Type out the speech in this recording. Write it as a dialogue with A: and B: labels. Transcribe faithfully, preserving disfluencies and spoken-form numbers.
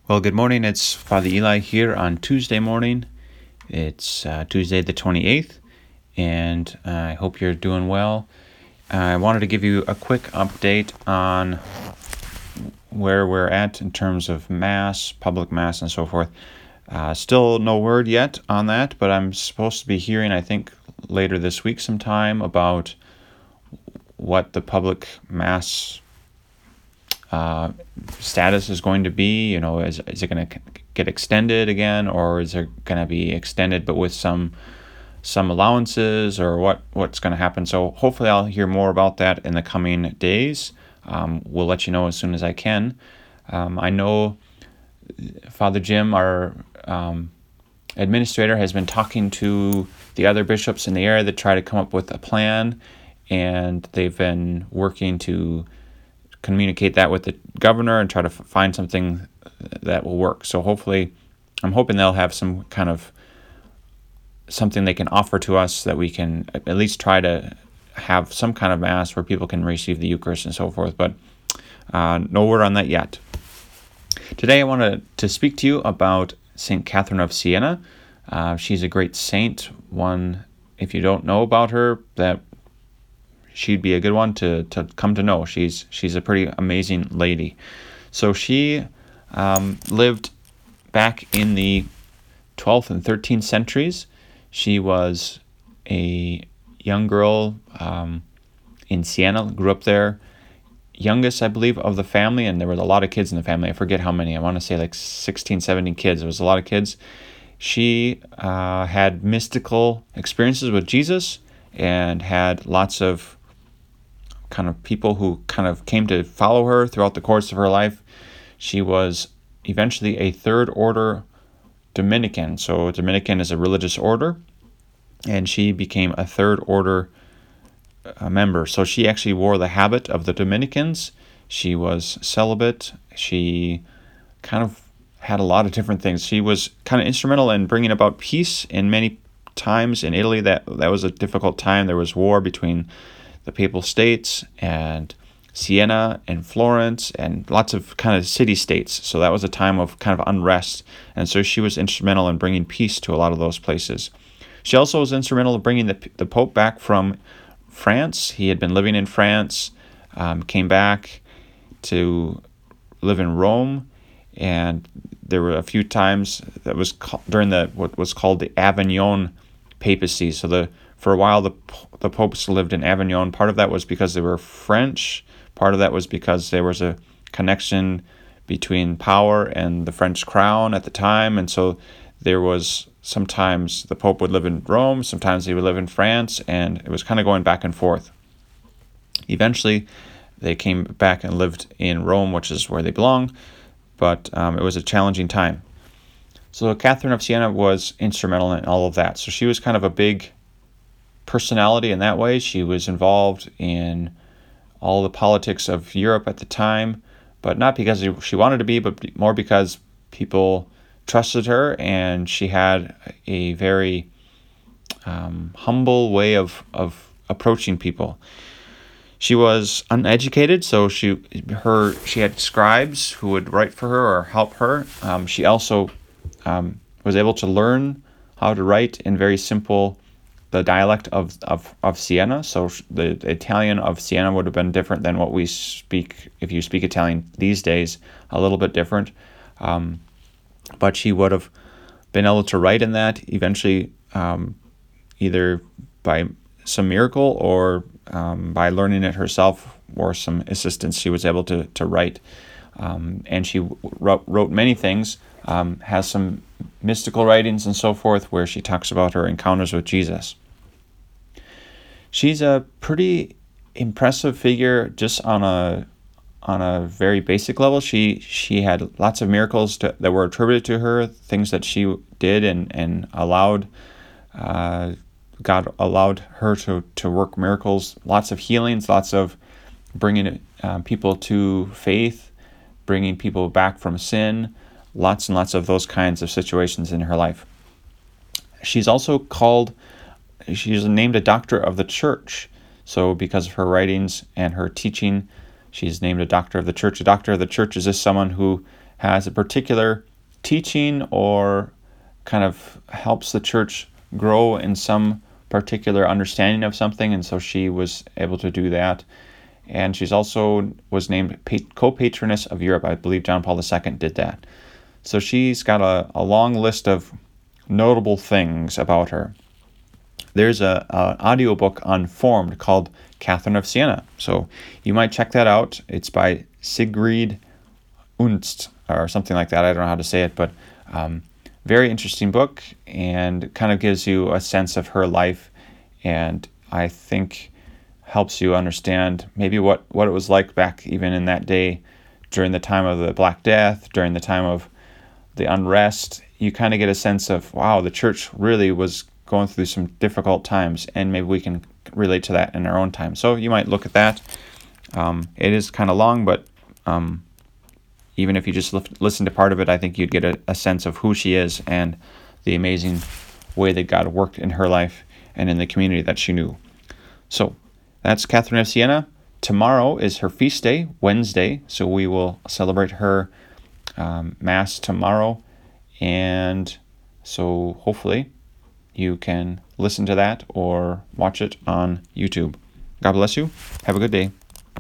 A: Well, good morning. It's Father Eli here on Tuesday morning. It's uh, Tuesday the twenty-eighth, and uh, I hope you're doing well. I wanted to give you a quick update on where we're at in terms of Mass, public Mass, and so forth. Uh, still no word yet on that, but I'm supposed to be hearing, I think, later this week sometime about what the public Mass Uh, status is going to be. You know, is is it going to get extended again, or is it going to be extended but with some some allowances, or what what's going to happen? So hopefully I'll hear more about that in the coming days. Um, we'll let you know as soon as I can. Um, I know Father Jim, our um, administrator, has been talking to the other bishops in the area to try to come up with a plan, and they've been working to communicate that with the governor and try to f- find something that will work. So hopefully, I'm hoping they'll have some kind of something they can offer to us that we can at least try to have some kind of Mass where people can receive the Eucharist and so forth. But uh, no word on that yet. Today I wanted to speak to you about Saint Catherine of Siena. Uh, she's a great saint. One, if you don't know about her, that she'd be a good one to, to come to know. She's she's a pretty amazing lady. So she um, lived back in the twelfth and thirteenth centuries. She was a young girl um, in Siena, grew up there. Youngest, I believe, of the family, and there were a lot of kids in the family. I forget how many. I want to say like sixteen, seventeen kids. It was a lot of kids. She uh, had mystical experiences with Jesus and had lots of kind of people who kind of came to follow her throughout the course of her life. She was eventually a third order Dominican. So a Dominican is a religious order, and she became a third order uh, member. So she actually wore the habit of the Dominicans. She was celibate. She kind of had a lot of different things. She was kind of instrumental in bringing about peace in many times in Italy. That that was a difficult time. There was war between the Papal States and Siena and Florence and lots of kind of city-states. So that was a time of kind of unrest. And so she was instrumental in bringing peace to a lot of those places. She also was instrumental in bringing the, the Pope back from France. He had been living in France, um, came back to live in Rome, and there were a few times that was called, during the what was called the Avignon papacy. So the For a while, the the popes lived in Avignon. Part of that was because they were French. Part of that was because there was a connection between power and the French crown at the time. And so there was sometimes the Pope would live in Rome, sometimes he would live in France, and it was kind of going back and forth. Eventually, they came back and lived in Rome, which is where they belong, but um, it was a challenging time. So Catherine of Siena was instrumental in all of that. So she was kind of a big personality in that way. She was involved in all the politics of Europe at the time, but not because she wanted to be, but more because people trusted her, and she had a very um, humble way of, of approaching people. She was uneducated, so she her she had scribes who would write for her or help her. Um, she also um, was able to learn how to write in very simple the dialect of, of, of Siena. So the, the Italian of Siena would have been different than what we speak, if you speak Italian these days, a little bit different. Um, but she would have been able to write in that eventually, um, either by some miracle or um, by learning it herself or some assistance. She was able to, to write. Um, and she wrote, wrote many things, um, has some mystical writings and so forth where she talks about her encounters with Jesus. She's a pretty impressive figure just on a on a very basic level. She she had lots of miracles to, that were attributed to her, things that she did and and allowed uh, God allowed her to, to work miracles, lots of healings, lots of bringing uh, people to faith, bringing people back from sin, lots and lots of those kinds of situations in her life. She's also called, she's named a doctor of the church. So because of her writings and her teaching, she's named a doctor of the church. A doctor of the church is just someone who has a particular teaching or kind of helps the church grow in some particular understanding of something, and so she was able to do that. And she's also was named co-patroness of Europe. I believe John Paul the Second did that. So she's got a, a long list of notable things about her. There's a, a audiobook on Formed called Catherine of Siena. So you might check that out. It's by Sigrid Unst or something like that. I don't know how to say it, but um, very interesting book, and kind of gives you a sense of her life, and I think helps you understand maybe what, what it was like back even in that day during the time of the Black Death, during the time of the unrest. You kind of get a sense of, wow, the church really was going through some difficult times, and maybe we can relate to that in our own time. So you might look at that. Um, it is kind of long, but um, even if you just li- listen to part of it, I think you'd get a, a sense of who she is and the amazing way that God worked in her life and in the community that she knew. So that's Catherine of Siena. Tomorrow is her feast day, Wednesday, so we will celebrate her um, Mass tomorrow. And so hopefully you can listen to that or watch it on YouTube. God bless you. Have a good day.